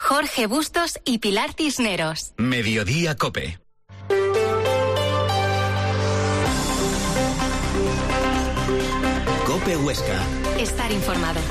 Jorge Bustos y Pilar Cisneros. Mediodía COPE. COPE Huesca. Estar informado.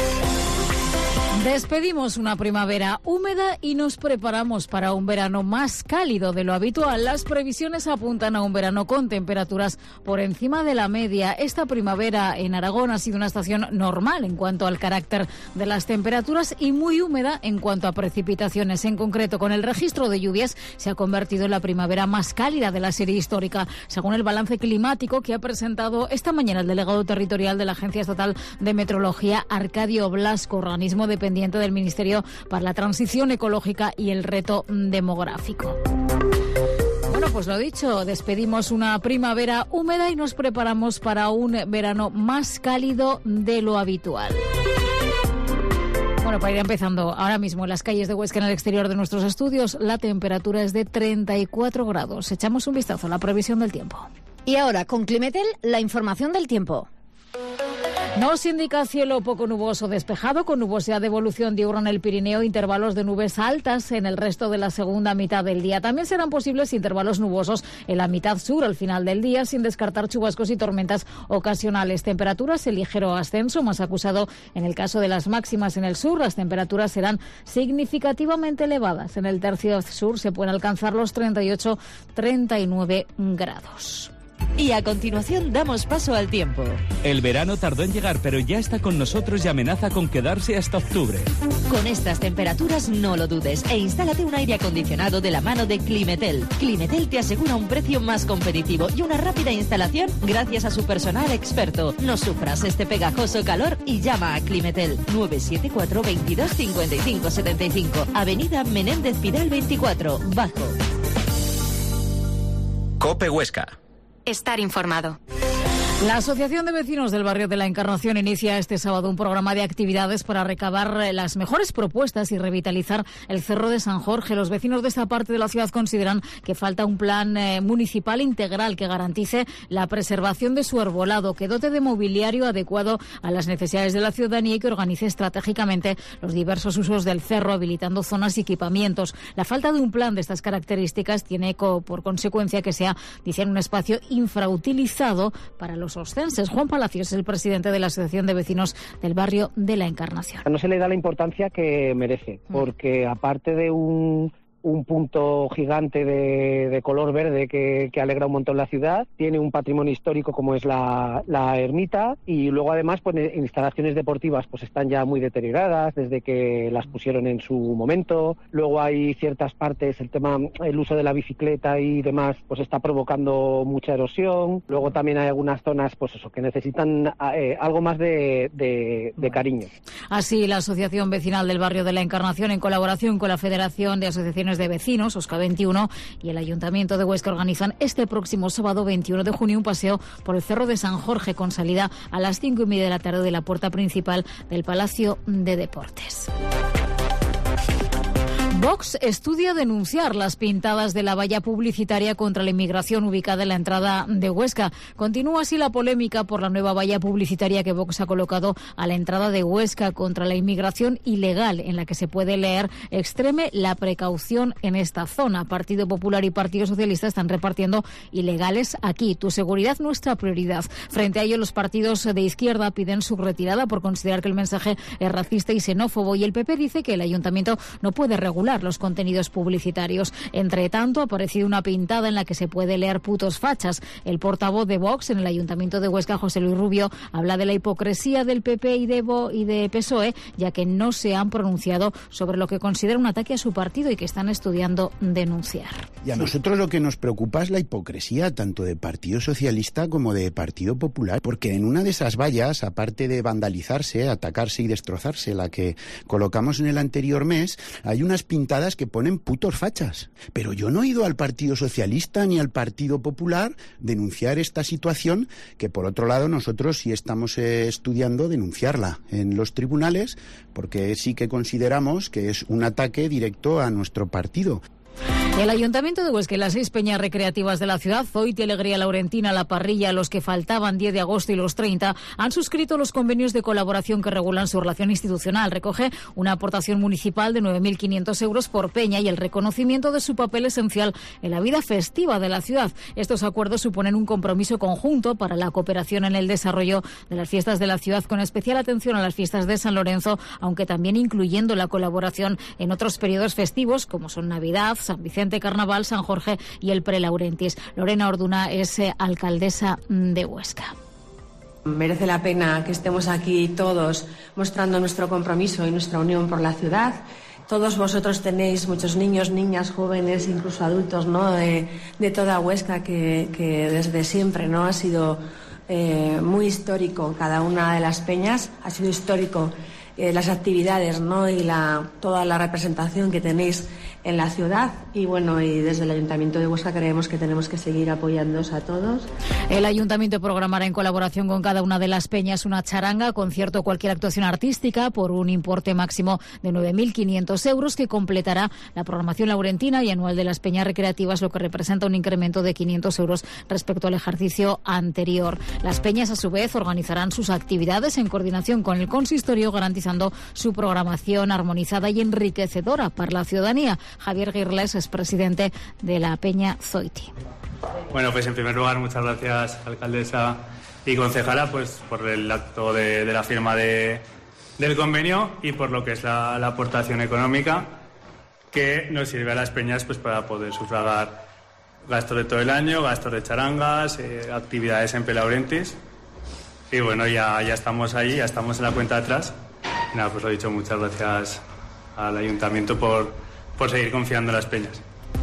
Despedimos una primavera húmeda y nos preparamos para un verano más cálido de lo habitual. Las previsiones apuntan a un verano con temperaturas por encima de la media. Esta primavera en Aragón ha sido una estación normal en cuanto al carácter de las temperaturas y muy húmeda en cuanto a precipitaciones. En concreto, con el registro de lluvias se ha convertido en la primavera más cálida de la serie histórica, según el balance climático que ha presentado esta mañana el delegado territorial de la Agencia Estatal de Meteorología, Arcadio Blasco, organismo dependiente del Ministerio para la Transición Ecológica y el Reto Demográfico. Bueno, pues lo dicho, despedimos una primavera húmeda y nos preparamos para un verano más cálido de lo habitual. Bueno, para ir empezando, ahora mismo en las calles de Huesca, en el exterior de nuestros estudios, la temperatura es de 34 grados. Echamos un vistazo a la previsión del tiempo. Y ahora, con Climetel, la información del tiempo. Nos indica cielo poco nuboso despejado, con nubosidad de evolución diurna en el Pirineo, intervalos de nubes altas en el resto de la segunda mitad del día. También serán posibles intervalos nubosos en la mitad sur al final del día, sin descartar chubascos y tormentas ocasionales. Temperaturas en ligero ascenso, más acusado en el caso de las máximas en el sur. Las temperaturas serán significativamente elevadas. En el tercio sur se pueden alcanzar los 38-39 grados. Y a continuación damos paso al tiempo. El verano tardó en llegar, pero ya está con nosotros y amenaza con quedarse hasta octubre. Con estas temperaturas no lo dudes e instálate un aire acondicionado de la mano de Climetel. Climetel te asegura un precio más competitivo y una rápida instalación gracias a su personal experto. No sufras este pegajoso calor y llama a Climetel 974 22 55 75, Avenida Menéndez Pidal 24, Bajo. COPE Huesca. Estar informado. La Asociación de Vecinos del Barrio de la Encarnación inicia este sábado un programa de actividades para recabar las mejores propuestas y revitalizar el Cerro de San Jorge. Los vecinos de esta parte de la ciudad consideran que falta un plan municipal integral que garantice la preservación de su arbolado, que dote de mobiliario adecuado a las necesidades de la ciudadanía y que organice estratégicamente los diversos usos del cerro, habilitando zonas y equipamientos. La falta de un plan de estas características tiene por consecuencia que sea, dicen, un espacio infrautilizado para los oscenses. Juan Palacios es el presidente de la Asociación de Vecinos del Barrio de la Encarnación. No se le da la importancia que merece, porque aparte de un punto gigante de color verde que alegra un montón la ciudad, tiene un patrimonio histórico como es la ermita, y luego además pues instalaciones deportivas pues están ya muy deterioradas desde que las pusieron en su momento. Luego hay ciertas partes, el uso de la bicicleta y demás pues está provocando mucha erosión. Luego también hay algunas zonas pues eso que necesitan algo más de cariño. Así, la Asociación Vecinal del Barrio de la Encarnación, en colaboración con la Federación de Asociaciones de Vecinos, OSCA 21, y el Ayuntamiento de Huesca, organizan este próximo sábado 21 de junio un paseo por el Cerro de San Jorge con salida a las 5:30 de la tarde de la puerta principal del Palacio de Deportes. Vox estudia denunciar las pintadas de la valla publicitaria contra la inmigración ubicada en la entrada de Huesca. Continúa así la polémica por la nueva valla publicitaria que Vox ha colocado a la entrada de Huesca contra la inmigración ilegal, en la que se puede leer: extreme la precaución en esta zona. Partido Popular y Partido Socialista están repartiendo ilegales aquí. Tu seguridad, nuestra prioridad. Frente a ello, los partidos de izquierda piden su retirada por considerar que el mensaje es racista y xenófobo, y el PP dice que el Ayuntamiento no puede regular los contenidos publicitarios. Entre tanto, ha aparecido una pintada en la que se puede leer putos fachas. El portavoz de Vox en el Ayuntamiento de Huesca, José Luis Rubio, habla de la hipocresía del PP y de PSOE, ya que no se han pronunciado sobre lo que considera un ataque a su partido y que están estudiando denunciar. Y a nosotros lo que nos preocupa es la hipocresía tanto de Partido Socialista como de Partido Popular, porque en una de esas vallas, aparte de vandalizarse, atacarse y destrozarse, la que colocamos en el anterior mes, hay unas pintadas que ponen putos fachas. Pero yo no he ido al Partido Socialista ni al Partido Popular denunciar esta situación, que por otro lado nosotros sí estamos estudiando denunciarla en los tribunales, porque sí que consideramos que es un ataque directo a nuestro partido. El Ayuntamiento de Huesca y las 6 peñas recreativas de la ciudad, Zoiti, Alegría Laurentina, La Parrilla, los que faltaban 10 de agosto y los 30, han suscrito los convenios de colaboración que regulan su relación institucional. Recoge una aportación municipal de 9.500 euros por peña y el reconocimiento de su papel esencial en la vida festiva de la ciudad. Estos acuerdos suponen un compromiso conjunto para la cooperación en el desarrollo de las fiestas de la ciudad, con especial atención a las fiestas de San Lorenzo, aunque también incluyendo la colaboración en otros periodos festivos como son Navidad, San Vicente, Carnaval, San Jorge y el Prelaurentis. Lorena Orduna es alcaldesa de Huesca. Merece la pena que estemos aquí todos mostrando nuestro compromiso y nuestra unión por la ciudad. Todos vosotros tenéis muchos niños, niñas, jóvenes, incluso adultos, ¿no? de toda Huesca que desde siempre, ¿no? Ha sido muy histórico cada una de las peñas, ha sido histórico las actividades, ¿no? Y toda la representación que tenéis en la ciudad. Y bueno, y desde el Ayuntamiento de Huesca creemos que tenemos que seguir apoyándoos a todos. El Ayuntamiento programará en colaboración con cada una de las peñas una charanga, concierto o cualquier actuación artística por un importe máximo de 9.500 euros que completará la programación laurentina y anual de las peñas recreativas, lo que representa un incremento de 500 euros respecto al ejercicio anterior. Las peñas, a su vez, organizarán sus actividades en coordinación con el consistorio, garantizando su programación armonizada y enriquecedora para la ciudadanía. Javier Girles es presidente de la Peña Zoiti. Bueno, pues en primer lugar, muchas gracias, alcaldesa y concejala, pues por el acto de la firma del convenio y por lo que es la aportación económica que nos sirve a las peñas pues para poder sufragar gastos de todo el año, gastos de charangas, actividades en Prelaurentis. Y bueno, ya estamos ahí, ya estamos en la cuenta atrás. Y nada, pues lo he dicho, muchas gracias al Ayuntamiento por seguir confiando en las peñas.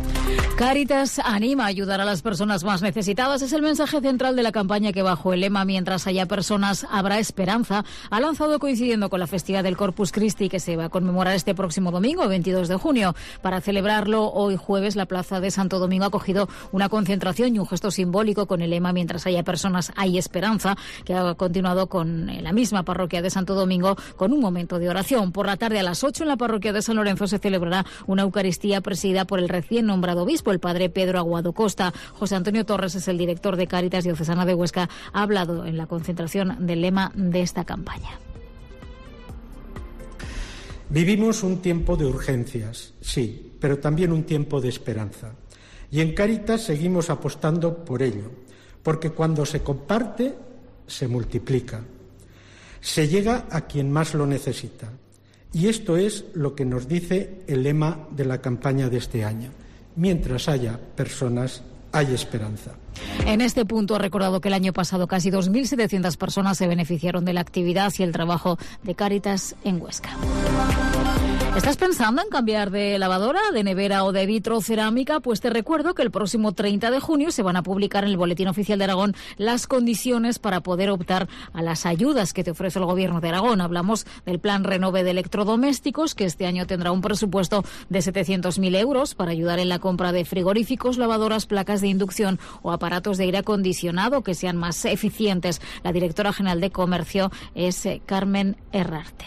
Cáritas anima a ayudar a las personas más necesitadas. Es el mensaje central de la campaña que, bajo el lema "Mientras haya personas, habrá esperanza", ha lanzado coincidiendo con la festividad del Corpus Christi, que se va a conmemorar este próximo domingo, 22 de junio. Para celebrarlo, hoy jueves, la Plaza de Santo Domingo ha acogido una concentración y un gesto simbólico con el lema "Mientras haya personas, hay esperanza", que ha continuado con la misma parroquia de Santo Domingo con un momento de oración. Por la tarde, a las 8, en la parroquia de San Lorenzo se celebrará una Eucaristía presidida por el recién nombrado obispo, el padre Pedro Aguado Costa. José Antonio Torres es el director de Cáritas Diocesana de Huesca. Ha hablado en la concentración del lema de esta campaña. Vivimos un tiempo de urgencias, sí, pero también un tiempo de esperanza. Y en Cáritas seguimos apostando por ello, porque cuando se comparte, se multiplica. Se llega a quien más lo necesita. Y esto es lo que nos dice el lema de la campaña de este año. Mientras haya personas, hay esperanza. En este punto ha recordado que el año pasado casi 2.700 personas se beneficiaron de la actividad y el trabajo de Cáritas en Huesca. ¿Estás pensando en cambiar de lavadora, de nevera o de vitrocerámica? Pues te recuerdo que el próximo 30 de junio se van a publicar en el Boletín Oficial de Aragón las condiciones para poder optar a las ayudas que te ofrece el Gobierno de Aragón. Hablamos del Plan Renove de electrodomésticos, que este año tendrá un presupuesto de 700.000 euros para ayudar en la compra de frigoríficos, lavadoras, placas de inducción o aparatos de aire acondicionado que sean más eficientes. La directora general de Comercio es Carmen Herrarte.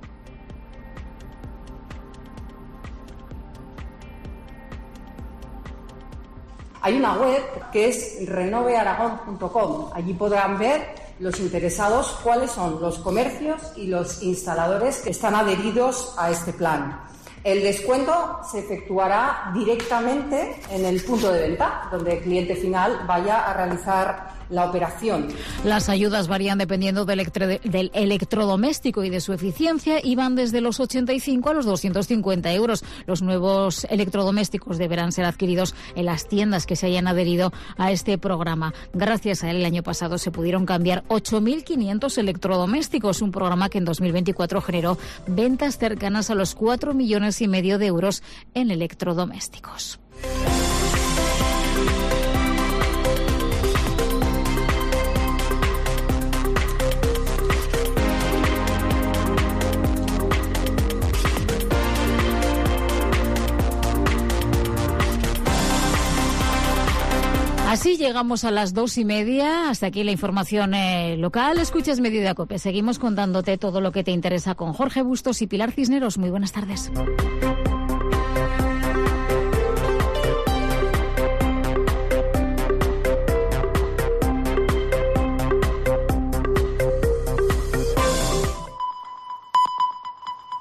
Hay una web que es renovearagón.com. Allí podrán ver los interesados cuáles son los comercios y los instaladores que están adheridos a este plan. El descuento se efectuará directamente en el punto de venta, donde el cliente final vaya a realizar la operación. Las ayudas varían dependiendo del electrodoméstico y de su eficiencia y van desde los 85 a los 250 euros. Los nuevos electrodomésticos deberán ser adquiridos en las tiendas que se hayan adherido a este programa. Gracias a él, el año pasado se pudieron cambiar 8.500 electrodomésticos, un programa que en 2024 generó ventas cercanas a los 4,5 millones de euros en electrodomésticos. Así llegamos a las 2:30. Hasta aquí la información local. Escuchas Mediodía Cope. Seguimos contándote todo lo que te interesa con Jorge Bustos y Pilar Cisneros. Muy buenas tardes.